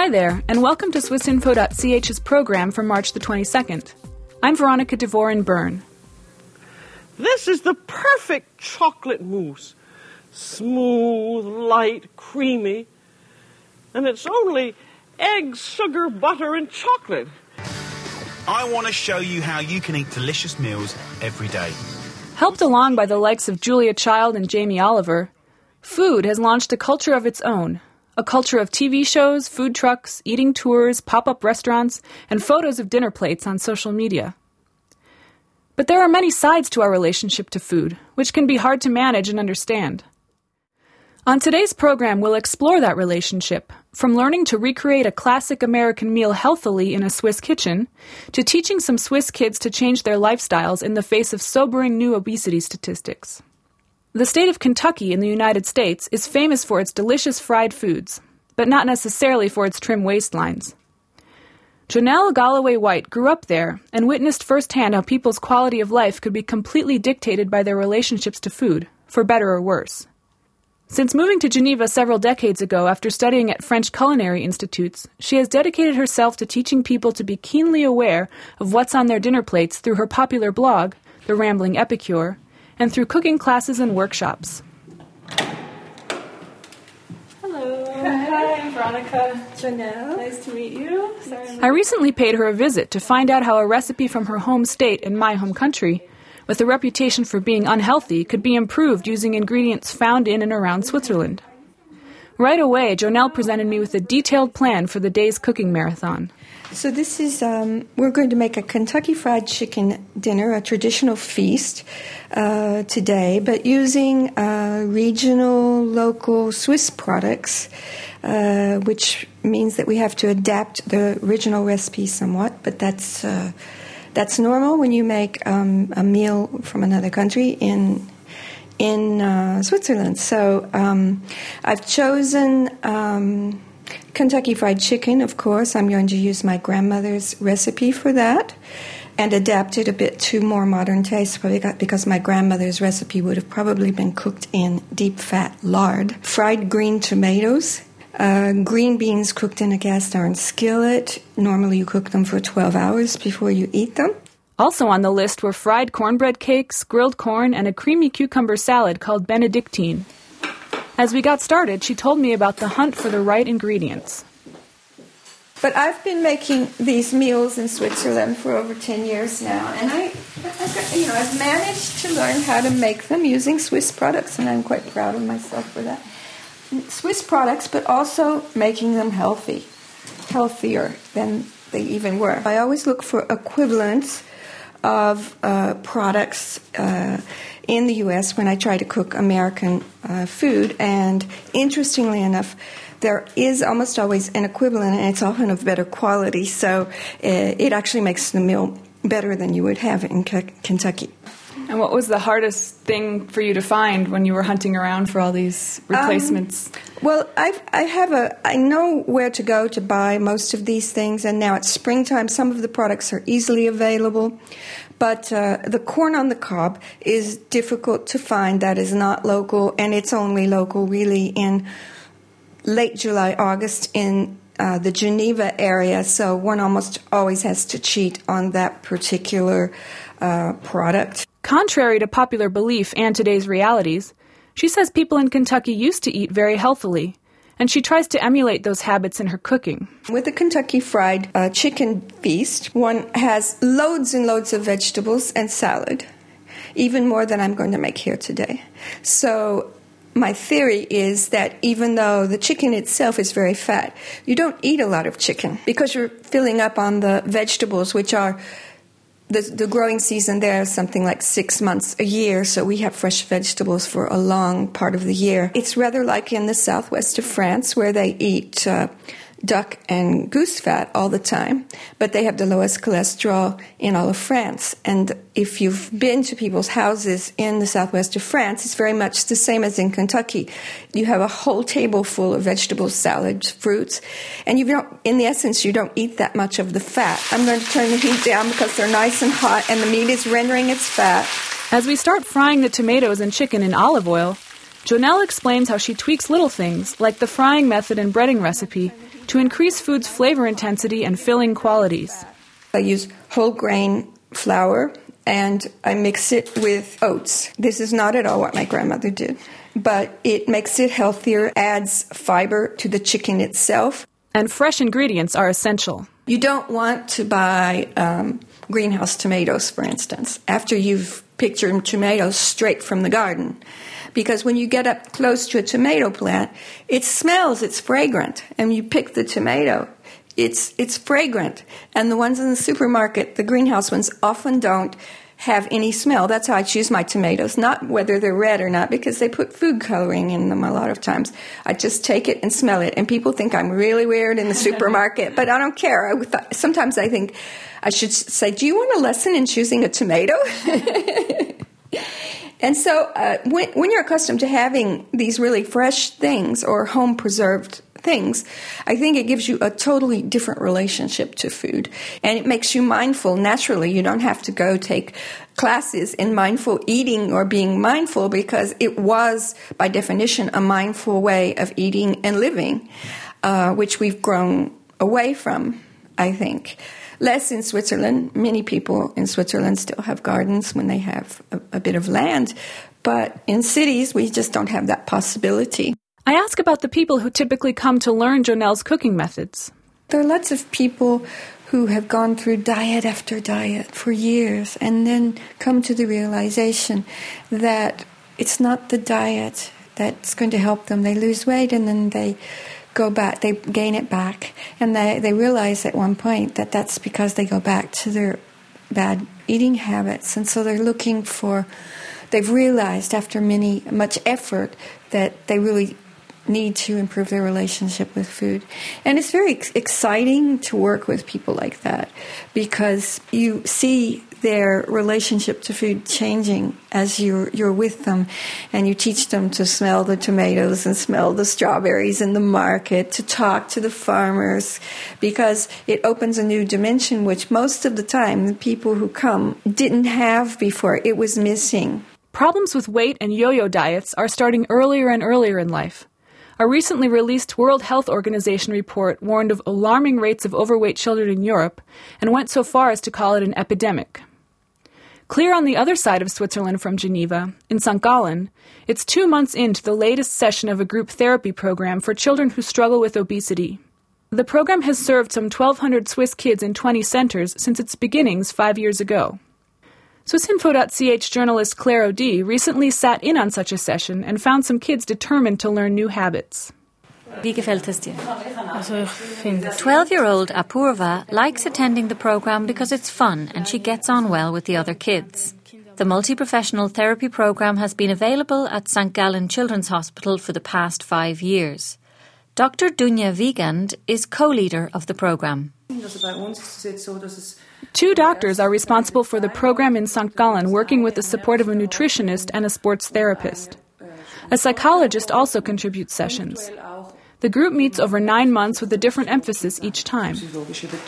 Hi there, and welcome to SwissInfo.ch's program for March the 22nd. I'm Veronica DeVore in Bern. This is the perfect chocolate mousse. Smooth, light, creamy. And it's only eggs, sugar, butter, and chocolate. I want to show you how you can eat delicious meals every day. Helped along by the likes of Julia Child and Jamie Oliver, Food has launched a culture of its own. A culture of TV shows, food trucks, eating tours, pop-up restaurants, and photos of dinner plates on social media. But there are many sides to our relationship to food, which can be hard to manage and understand. On today's program, we'll explore that relationship, from learning to recreate a classic American meal healthily in a Swiss kitchen, to teaching some Swiss kids to change their lifestyles in the face of sobering new obesity statistics. The state of Kentucky in the United States is famous for its delicious fried foods, but not necessarily for its trim waistlines. Jonelle Galloway White grew up there and witnessed firsthand how people's quality of life could be completely dictated by their relationships to food, for better or worse. Since moving to Geneva several decades ago after studying at French culinary institutes, she has dedicated herself to teaching people to be keenly aware of what's on their dinner plates through her popular blog, The Rambling Epicure, and through cooking classes and workshops. Hi, I'm Veronica. Jonelle. Nice to meet you. I recently paid her a visit to find out how a recipe from her home state and my home country, with a reputation for being unhealthy, could be improved using ingredients found in and around Switzerland. Right away, Jonelle presented me with a detailed plan for the day's cooking marathon. So this is, we're going to make a Kentucky Fried Chicken dinner, a traditional feast today, but using regional, local Swiss products, which means that we have to adapt the original recipe somewhat, but that's normal when you make a meal from another country in Switzerland. So I've chosen Kentucky Fried Chicken, of course. I'm going to use my grandmother's recipe for that and adapt it a bit to more modern taste, because my grandmother's recipe would have probably been cooked in deep fat lard. Fried green tomatoes, green beans cooked in a cast iron skillet. Normally you cook them for 12 hours before you eat them. Also on the list were fried cornbread cakes, grilled corn, and a creamy cucumber salad called Benedictine. As we got started, she told me about the hunt for the right ingredients. But I've been making these meals in Switzerland for over 10 years now, and I've managed to learn how to make them using Swiss products, and I'm quite proud of myself for that. Swiss products, but also making them healthier than they even were. I always look for equivalents of products in the U.S. when I try to cook American food, and interestingly enough, there is almost always an equivalent, and it's often of better quality, so it actually makes the meal better than you would have in Kentucky. And what was the hardest thing for you to find when you were hunting around for all these replacements? Well, I know where to go to buy most of these things, and now it's springtime. Some of the products are easily available, but the corn on the cob is difficult to find. That is not local, and it's only local really in late July, August in the Geneva area, so one almost always has to cheat on that particular product. Contrary to popular belief and today's realities, she says people in Kentucky used to eat very healthily, and she tries to emulate those habits in her cooking. With the Kentucky Fried Chicken feast, one has loads and loads of vegetables and salad, even more than I'm going to make here today. So my theory is that even though the chicken itself is very fat, you don't eat a lot of chicken because you're filling up on the vegetables, which are the growing season there is something like 6 months a year, so we have fresh vegetables for a long part of the year. It's rather like in the southwest of France, where they eat duck and goose fat all the time, but they have the lowest cholesterol in all of France. And if you've been to people's houses in the southwest of France, it's very much the same as in Kentucky. You have a whole table full of vegetables, salads, fruits, and in the essence, you don't eat that much of the fat. I'm going to turn the heat down because they're nice and hot, and the meat is rendering its fat. As we start frying the tomatoes and chicken in olive oil, Jonelle explains how she tweaks little things, like the frying method and breading recipe, to increase food's flavor intensity and filling qualities. I use whole grain flour and I mix it with oats. This is not at all what my grandmother did, but it makes it healthier, adds fiber to the chicken itself. And fresh ingredients are essential. You don't want to buy greenhouse tomatoes, for instance, after you've picked your tomatoes straight from the garden. Because when you get up close to a tomato plant, it smells, it's fragrant. And you pick the tomato, it's fragrant. And the ones in the supermarket, the greenhouse ones, often don't have any smell. That's how I choose my tomatoes, not whether they're red or not, because they put food coloring in them a lot of times. I just take it and smell it. And people think I'm really weird in the supermarket, but I don't care. Sometimes I think I should say, do you want a lesson in choosing a tomato? And so when you're accustomed to having these really fresh things or home-preserved things, I think it gives you a totally different relationship to food. And it makes you mindful naturally. You don't have to go take classes in mindful eating or being mindful, because it was, by definition, a mindful way of eating and living, which we've grown away from, I think. Less in Switzerland. Many people in Switzerland still have gardens when they have a bit of land. But in cities, we just don't have that possibility. I ask about the people who typically come to learn Jonelle's cooking methods. There are lots of people who have gone through diet after diet for years and then come to the realization that it's not the diet that's going to help them. They lose weight and then they go back, they gain it back, and they realize at one point that that's because they go back to their bad eating habits, and so they've realized after much effort that they really need to improve their relationship with food. And it's very exciting to work with people like that, because you see their relationship to food changing as you're with them, and you teach them to smell the tomatoes and smell the strawberries in the market, to talk to the farmers, because it opens a new dimension which most of the time the people who come didn't have before. It was missing. Problems with weight and yo-yo diets are starting earlier and earlier in life. A recently released World Health Organization report warned of alarming rates of overweight children in Europe and went so far as to call it an epidemic. Clear on the other side of Switzerland from Geneva, in St. Gallen, it's 2 months into the latest session of a group therapy program for children who struggle with obesity. The program has served some 1,200 Swiss kids in 20 centers since its beginnings 5 years ago. Swissinfo.ch journalist Claire O'D recently sat in on such a session and found some kids determined to learn new habits. Wie gefällt es dir? 12-year-old Apurva likes attending the program because it's fun and she gets on well with the other kids. The multi-professional therapy program has been available at St. Gallen Children's Hospital for the past 5 years. Dr. Dunja Wiegand is co-leader of the program. 2 doctors are responsible for the program in St. Gallen, working with the support of a nutritionist and a sports therapist. A psychologist also contributes sessions. The group meets over 9 months with a different emphasis each time. So,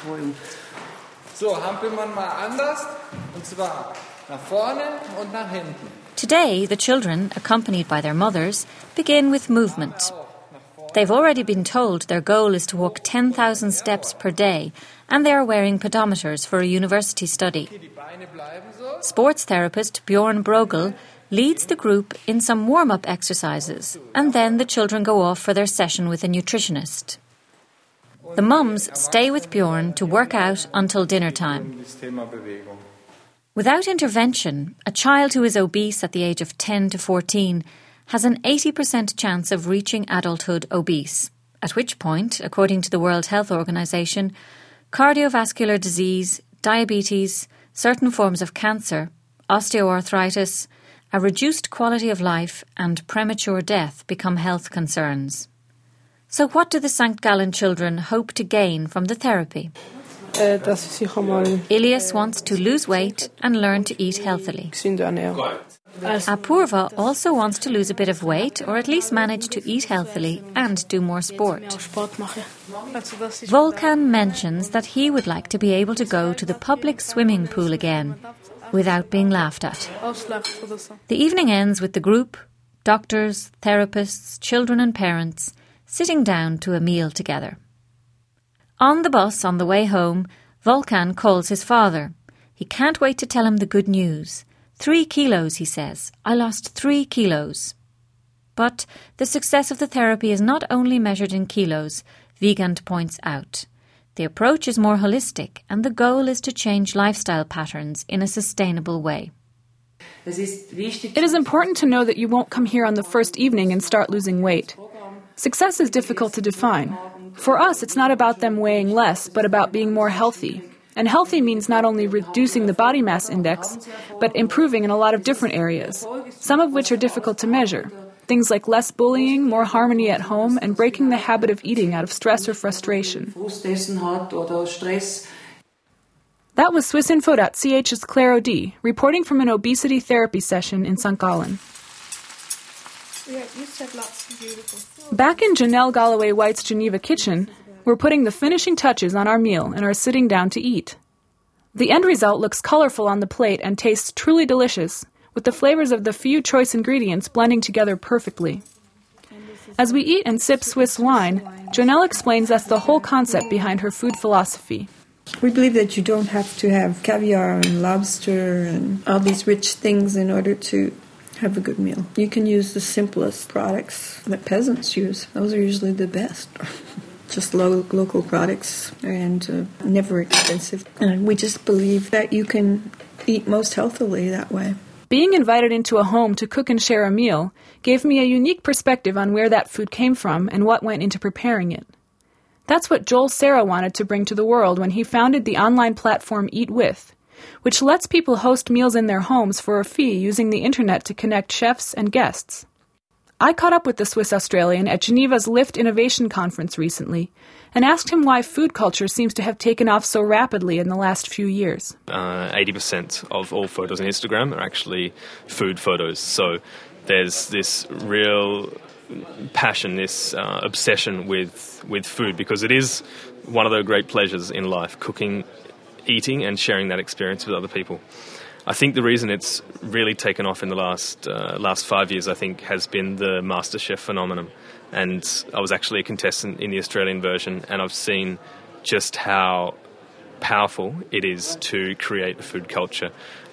hampelt man mal anders, und zwar nach vorne und nach hinten. Today, the children, accompanied by their mothers, begin with movement. They've already been told their goal is to walk 10,000 steps per day, and they are wearing pedometers for a university study. Sports therapist Bjorn Brogel leads the group in some warm-up exercises, and then the children go off for their session with a nutritionist. The mums stay with Bjorn to work out until dinner time. Without intervention, a child who is obese at the age of 10 to 14 has an 80% chance of reaching adulthood obese, at which point, according to the World Health Organization, cardiovascular disease, diabetes, certain forms of cancer, osteoarthritis, a reduced quality of life and premature death become health concerns. So what do the St. Gallen children hope to gain from the therapy? Ilias wants to lose weight and learn to eat healthily. Apurva also wants to lose a bit of weight, or at least manage to eat healthily and do more sport. Volkan mentions that he would like to be able to go to the public swimming pool again without being laughed at. The evening ends with the group doctors, therapists, children and parents, sitting down to a meal together. On the bus on the way home, Volkan calls his father. He can't wait to tell him the good news. 3 kilos, he says. I lost 3 kilos. But the success of the therapy is not only measured in kilos, Wiegand points out. The approach is more holistic, and the goal is to change lifestyle patterns in a sustainable way. It is important to know that you won't come here on the first evening and start losing weight. Success is difficult to define. For us, it's not about them weighing less, but about being more healthy. And healthy means not only reducing the body mass index, but improving in a lot of different areas, some of which are difficult to measure. Things like less bullying, more harmony at home, and breaking the habit of eating out of stress or frustration. That was Swissinfo.ch's Claire O'D, reporting from an obesity therapy session in St. Gallen. Back in Janelle Galloway White's Geneva kitchen, we're putting the finishing touches on our meal and are sitting down to eat. The end result looks colorful on the plate and tastes truly delicious, with the flavors of the few choice ingredients blending together perfectly. As we eat and sip Swiss wine, Janelle explains that's the whole concept behind her food philosophy. We believe that you don't have to have caviar and lobster and all these rich things in order to have a good meal. You can use the simplest products that peasants use. Those are usually the best. Just local products and never expensive. And we just believe that you can eat most healthily that way. Being invited into a home to cook and share a meal gave me a unique perspective on where that food came from and what went into preparing it. That's what Joel Serra wanted to bring to the world when he founded the online platform Eat With, which lets people host meals in their homes for a fee using the internet to connect chefs and guests. I caught up with the Swiss Australian at Geneva's Lift Innovation Conference recently and asked him why food culture seems to have taken off so rapidly in the last few years. 80% of all photos on Instagram are actually food photos. So there's this real passion, this obsession with food, because it is one of the great pleasures in life, cooking, eating and sharing that experience with other people. I think the reason it's really taken off in the last 5 years, I think, has been the MasterChef phenomenon. And I was actually a contestant in the Australian version, and I've seen just how powerful it is to create a food culture.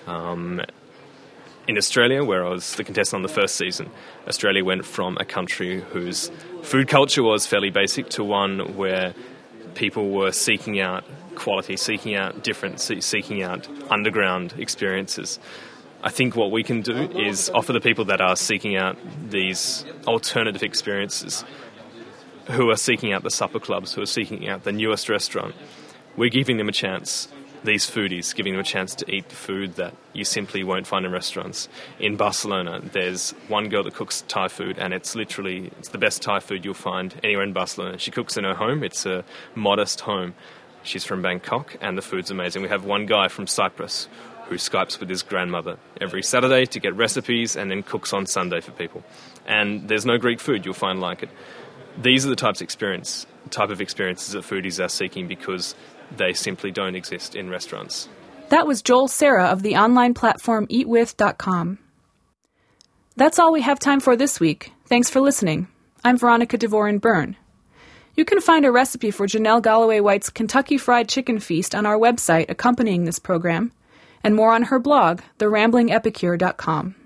In Australia, where I was the contestant on the first season, Australia went from a country whose food culture was fairly basic to one where people were seeking out quality, seeking out difference, seeking out underground experiences. I think what we can do is offer the people that are seeking out these alternative experiences, who are seeking out the supper clubs, who are seeking out the newest restaurant, we're giving them a chance, these foodies, giving them a chance to eat the food that you simply won't find in restaurants. In Barcelona, there's one girl that cooks Thai food, and it's the best Thai food you'll find anywhere in Barcelona. She cooks in her home. It's a modest home. She's from Bangkok, and the food's amazing. We have one guy from Cyprus who Skypes with his grandmother every Saturday to get recipes and then cooks on Sunday for people. And there's no Greek food you'll find like it. These are the type of experiences that foodies are seeking, because they simply don't exist in restaurants. That was Joel Serra of the online platform eatwith.com. That's all we have time for this week. Thanks for listening. I'm Veronica Dvorin-Byrne. You can find a recipe for Janelle Galloway White's Kentucky Fried Chicken Feast on our website accompanying this program, and more on her blog, therambling epicure.com.